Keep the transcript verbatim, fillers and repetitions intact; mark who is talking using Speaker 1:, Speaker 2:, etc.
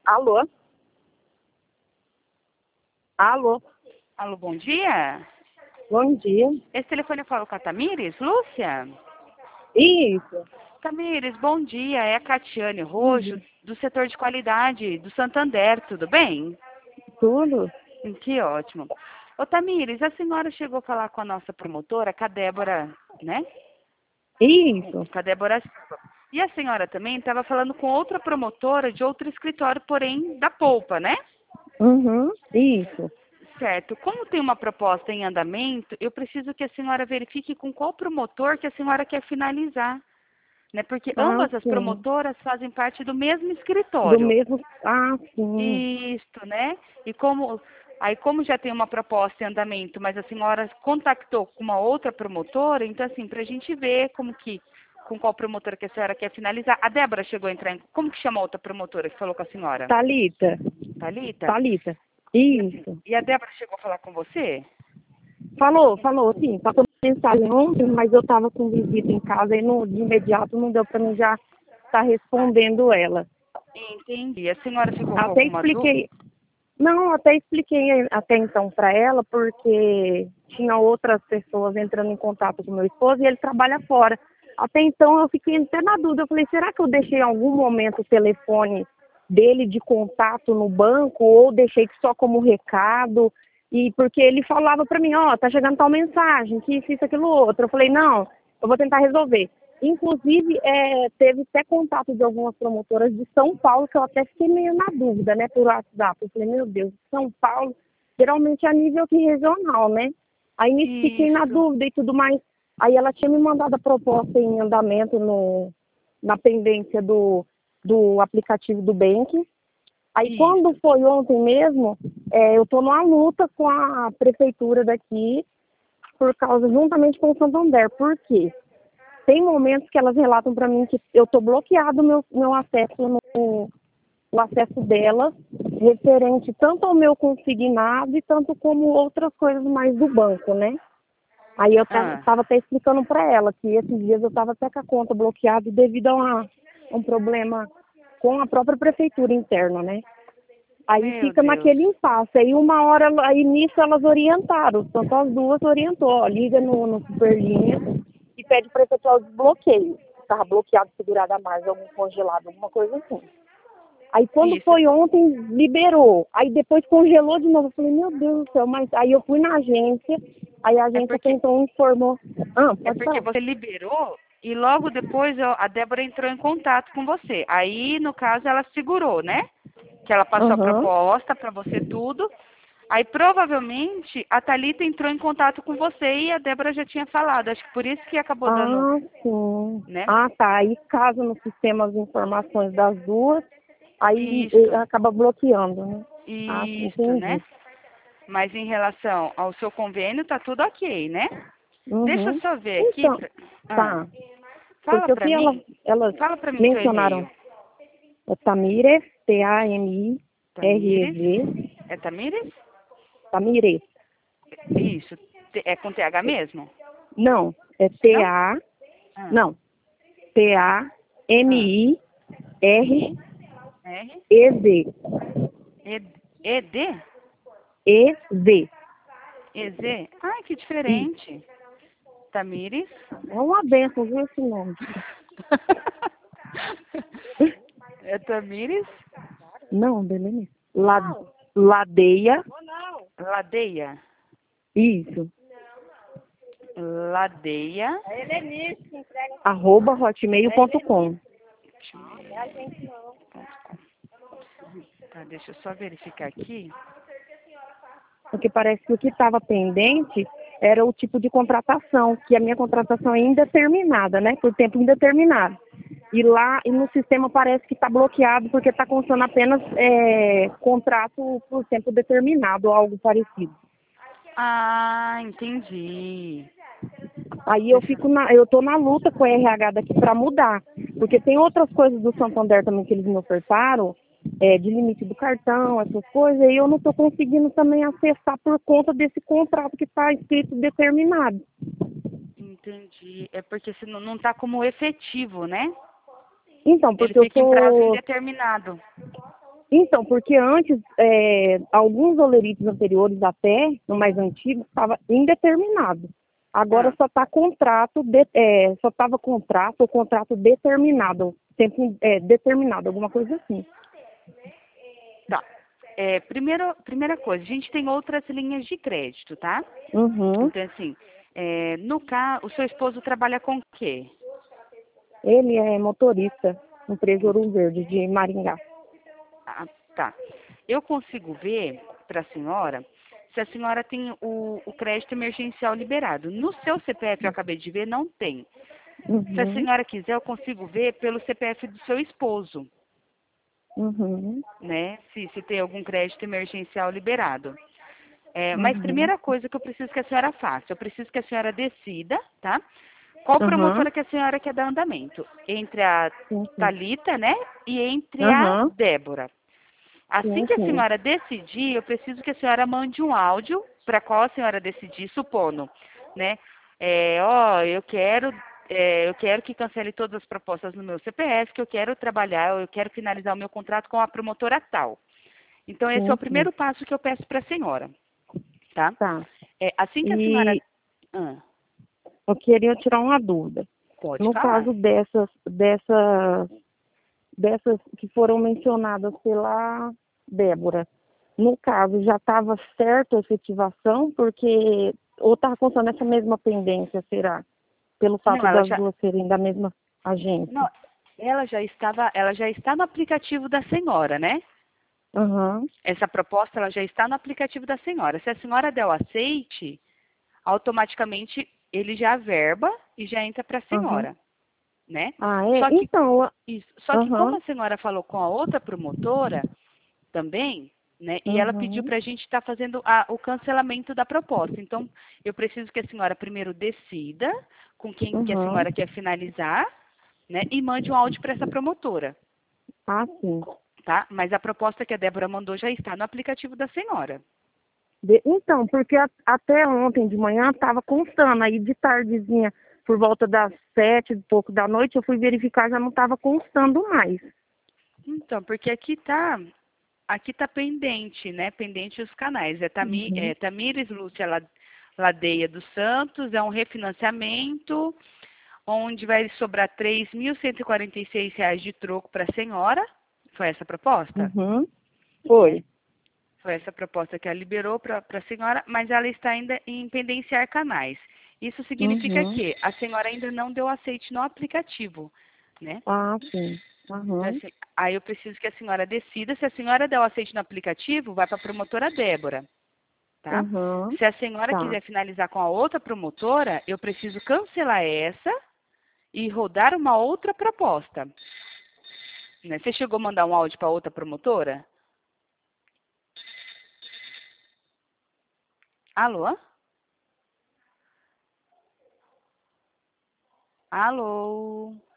Speaker 1: Alô? Alô?
Speaker 2: Alô, bom dia.
Speaker 1: Bom dia.
Speaker 2: Esse telefone eu falo com a Tamires, Lúcia?
Speaker 1: Isso.
Speaker 2: Tamires, bom dia. É a Catiane Rojo, do setor de qualidade do Santander, tudo bem?
Speaker 1: Tudo?
Speaker 2: Hum, Que ótimo. Ô, Tamires, a senhora chegou a falar com a nossa promotora, com a Débora, né?
Speaker 1: Isso.
Speaker 2: Com a Débora Silva. E a senhora também estava falando com outra promotora de outro escritório, porém da Polpa, né?
Speaker 1: Uhum. Isso.
Speaker 2: Certo. Como tem uma proposta em andamento, eu preciso que a senhora verifique com qual promotor que a senhora quer finalizar, né? Porque
Speaker 1: Ah,
Speaker 2: ambas as
Speaker 1: sim.
Speaker 2: promotoras fazem parte do mesmo
Speaker 1: Do
Speaker 2: escritório.
Speaker 1: mesmo. Ah, sim.
Speaker 2: Isto, né? E como aí como já tem uma proposta em andamento, mas a senhora contactou com uma outra promotora, então assim, para a gente ver como que com qual promotora que a senhora quer finalizar. A Débora chegou a entrar em... Como que chama a outra promotora que falou com a senhora?
Speaker 1: Thalita.
Speaker 2: Thalita?
Speaker 1: Thalita.
Speaker 2: E assim,
Speaker 1: Isso.
Speaker 2: e a Débora chegou a falar com você?
Speaker 1: Falou, falou, sim. Passou mensagem ontem, mas eu tava com visita em casa e no, de imediato não deu pra mim já estar respondendo ela.
Speaker 2: Entendi. A senhora ficou com
Speaker 1: Até
Speaker 2: alguma dúvida?
Speaker 1: expliquei. Não, até expliquei até então para ela, porque tinha outras pessoas entrando em contato com meu esposo e ele trabalha fora. Até então eu fiquei até na dúvida, eu falei, será que eu deixei em algum momento o telefone dele de contato no banco ou deixei só como recado? E porque ele falava para mim, ó, tá chegando tal mensagem, que isso, isso, aquilo, outro. Eu falei, não, eu vou tentar resolver. Inclusive, é, teve até contato de algumas promotoras de São Paulo, que eu até fiquei meio na dúvida, né, por WhatsApp. Eu falei, meu Deus, São Paulo, geralmente a nível que regional, né? Aí me fiquei na
Speaker 2: Isso.
Speaker 1: dúvida e tudo mais. Aí ela tinha me mandado a proposta em andamento no, na pendência do, do aplicativo do Bank. Aí quando
Speaker 2: Isso.
Speaker 1: foi ontem mesmo, é, eu estou numa luta com a prefeitura daqui, por causa, juntamente com o Santander. Por quê? Tem momentos que elas relatam para mim que eu estou bloqueado meu meu acesso no o acesso delas, referente tanto ao meu consignado e tanto como outras coisas mais do banco, né? Aí eu
Speaker 2: Ah,
Speaker 1: estava até explicando para ela que esses dias eu estava até com a conta bloqueada devido a uma, um problema com a própria prefeitura interna, né? Aí
Speaker 2: meu
Speaker 1: fica
Speaker 2: Deus.
Speaker 1: naquele impasse. Aí uma hora, aí nisso elas orientaram, tanto as duas orientou, ó, liga no, no Superlinha e pede para efetuar o desbloqueio. Estava bloqueado, segurado a mais, algum congelado, alguma coisa assim. Aí quando
Speaker 2: Isso.
Speaker 1: foi ontem, liberou. Aí depois congelou de novo. Eu falei, meu Deus do céu, mas aí eu fui na agência, aí a
Speaker 2: É
Speaker 1: agência
Speaker 2: porque
Speaker 1: então informou. Ah,
Speaker 2: é
Speaker 1: pode
Speaker 2: porque
Speaker 1: falar.
Speaker 2: você liberou e logo depois eu- a Débora entrou em contato com você. Aí, no caso, ela segurou, né? Que ela passou a
Speaker 1: Aham.
Speaker 2: proposta para você tudo. Aí provavelmente a Thalita entrou em contato com você e a Débora já tinha falado. Acho que por isso que acabou dando,
Speaker 1: Ah, sim.
Speaker 2: né?
Speaker 1: Ah, tá. Aí casa no sistema as informações das duas, aí eh,
Speaker 2: Isto,
Speaker 1: acaba bloqueando, né? Ah, sim,
Speaker 2: isto,
Speaker 1: entendi.
Speaker 2: né? Mas em relação ao seu convênio, tá tudo ok, né? Deixa eu
Speaker 1: Uhum.
Speaker 2: só ver aqui.
Speaker 1: Então,
Speaker 2: pra- Ah,
Speaker 1: tá.
Speaker 2: fala
Speaker 1: Porque o
Speaker 2: pra
Speaker 1: que elas,
Speaker 2: mim,
Speaker 1: elas
Speaker 2: fala pra mim teu
Speaker 1: mencionaram
Speaker 2: e-mail.
Speaker 1: é Tamires, T A M I R E
Speaker 2: Tamires?
Speaker 1: Z,
Speaker 2: É Tamires?
Speaker 1: Tamires.
Speaker 2: Isso. T- É com T H mesmo?
Speaker 1: Não, é T
Speaker 2: Não?
Speaker 1: A,
Speaker 2: Ah,
Speaker 1: não, T A M
Speaker 2: ah.
Speaker 1: I R
Speaker 2: I, R,
Speaker 1: E Z.
Speaker 2: E, ED?
Speaker 1: E Z.
Speaker 2: E Z? Ai, que
Speaker 1: Isso.
Speaker 2: diferente. Tamires?
Speaker 1: É uma benção, viu esse nome?
Speaker 2: É Tamires?
Speaker 1: Não, Belém. La, ladeia.
Speaker 2: Ladeia.
Speaker 1: Isso.
Speaker 2: Ladeia.
Speaker 1: Arroba hotmail ponto com.
Speaker 2: Tá, deixa eu só verificar aqui.
Speaker 1: Porque parece que o que estava pendente era o tipo de contratação, que a minha contratação é indeterminada, né? Por tempo indeterminado. E lá e no sistema parece que está bloqueado porque está constando apenas é, contrato por tempo determinado ou algo parecido.
Speaker 2: Ah, entendi.
Speaker 1: Aí eu
Speaker 2: Deixa
Speaker 1: fico
Speaker 2: eu...
Speaker 1: na, eu tô na luta com o R H daqui para mudar, porque tem outras coisas do Santander também que eles me ofertaram, é, de limite do cartão, essas coisas, e eu não estou conseguindo também acessar por conta desse contrato que está escrito determinado.
Speaker 2: Entendi. É porque se não, não tá como efetivo, né?
Speaker 1: Então,
Speaker 2: Ele
Speaker 1: porque eu
Speaker 2: fica em prazo
Speaker 1: tô,
Speaker 2: indeterminado.
Speaker 1: Então, porque antes, é, alguns olerites anteriores até, no mais antigo, estava indeterminado. Agora
Speaker 2: Ah,
Speaker 1: só está contrato, de, é, só estava contrato ou contrato determinado, tempo é, determinado, alguma coisa assim.
Speaker 2: tá. É, primeiro, primeira coisa, a gente tem outras linhas de crédito, tá?
Speaker 1: Uhum.
Speaker 2: Então, assim, é, no caso, o seu esposo trabalha com o quê?
Speaker 1: Ele é motorista, empresa Ouro Verde, de Maringá.
Speaker 2: Ah, tá. Eu consigo ver para a senhora se a senhora tem o, o crédito emergencial liberado. No seu C P F, eu acabei de ver, não tem. Se a
Speaker 1: Uhum.
Speaker 2: senhora quiser, eu consigo ver pelo C P F do seu esposo,
Speaker 1: Uhum.
Speaker 2: né? Se, se tem algum crédito emergencial liberado. É, mas
Speaker 1: Uhum.
Speaker 2: primeira coisa que eu preciso que a senhora faça, eu preciso que a senhora decida, tá? Qual
Speaker 1: Aham.
Speaker 2: promotora que a senhora quer dar andamento? Entre a
Speaker 1: Sim, sim.
Speaker 2: Thalita, né? E entre a
Speaker 1: Aham.
Speaker 2: Débora. Assim
Speaker 1: Sim,
Speaker 2: que a
Speaker 1: sim.
Speaker 2: senhora decidir, eu preciso que a senhora mande um áudio para qual a senhora decidir, supondo, né? É, ó, eu quero, é, eu quero que cancele todas as propostas no meu C P F, que eu quero trabalhar, eu quero finalizar o meu contrato com a promotora tal. Então, esse é o
Speaker 1: Sim, sim.
Speaker 2: primeiro passo que eu peço para a senhora, tá?
Speaker 1: Tá.
Speaker 2: É, assim que a senhora...
Speaker 1: E
Speaker 2: Ah,
Speaker 1: eu queria tirar uma dúvida.
Speaker 2: pode
Speaker 1: No
Speaker 2: falar.
Speaker 1: caso dessas, dessas, dessas que foram mencionadas pela Débora, no caso já estava certo a efetivação, porque ou estava contando essa mesma pendência, será? Pelo
Speaker 2: Não,
Speaker 1: fato
Speaker 2: ela
Speaker 1: das
Speaker 2: já...
Speaker 1: duas serem da mesma
Speaker 2: Não,
Speaker 1: agência.
Speaker 2: ela já estava, ela já está no aplicativo da senhora, né?
Speaker 1: Aham.
Speaker 2: Essa proposta ela já está no aplicativo da senhora. Se a senhora der o aceite, automaticamente ele já averba e já entra para a
Speaker 1: Aham.
Speaker 2: senhora, né?
Speaker 1: Ah, é?
Speaker 2: Só que
Speaker 1: Então, a-
Speaker 2: isso, só que como
Speaker 1: aham.
Speaker 2: a senhora falou com a outra promotora também, né? E ela pediu
Speaker 1: Uhum.
Speaker 2: para a gente estar fazendo a- o cancelamento da proposta. Então, eu preciso que a senhora primeiro decida com quem que a
Speaker 1: Uhum.
Speaker 2: senhora quer finalizar, né? E mande um áudio para essa promotora,
Speaker 1: Ah, sim.
Speaker 2: tá? Mas a proposta que a Débora mandou já está no aplicativo da senhora.
Speaker 1: De- Então, porque a- até ontem de manhã estava constando, aí de tardezinha, por volta das sete, e pouco da noite, eu fui verificar, já não estava constando mais.
Speaker 2: Então, porque aqui tá, aqui tá pendente, né? Pendente os canais. É, Tami,
Speaker 1: Uhum.
Speaker 2: é Tamires Lúcia La- Ladeia dos Santos, é um refinanciamento, onde vai sobrar três mil cento e quarenta e seis reais de troco para a senhora. Foi essa a proposta?
Speaker 1: Uhum.
Speaker 2: Né?
Speaker 1: Foi.
Speaker 2: Foi essa a proposta que ela liberou para a senhora, mas ela está ainda em pendenciar canais. Isso significa
Speaker 1: Uhum.
Speaker 2: que a senhora ainda não deu aceite no aplicativo, né?
Speaker 1: Ah, sim.
Speaker 2: Então,
Speaker 1: Uhum.
Speaker 2: assim, aí eu preciso que a senhora decida. Se a senhora der o aceite no aplicativo, vai para a promotora Débora, tá?
Speaker 1: Uhum.
Speaker 2: Se a senhora
Speaker 1: Tá.
Speaker 2: quiser finalizar com a outra promotora, eu preciso cancelar essa e rodar uma outra proposta, né? Você chegou a mandar um áudio para outra promotora? Alô? Alô?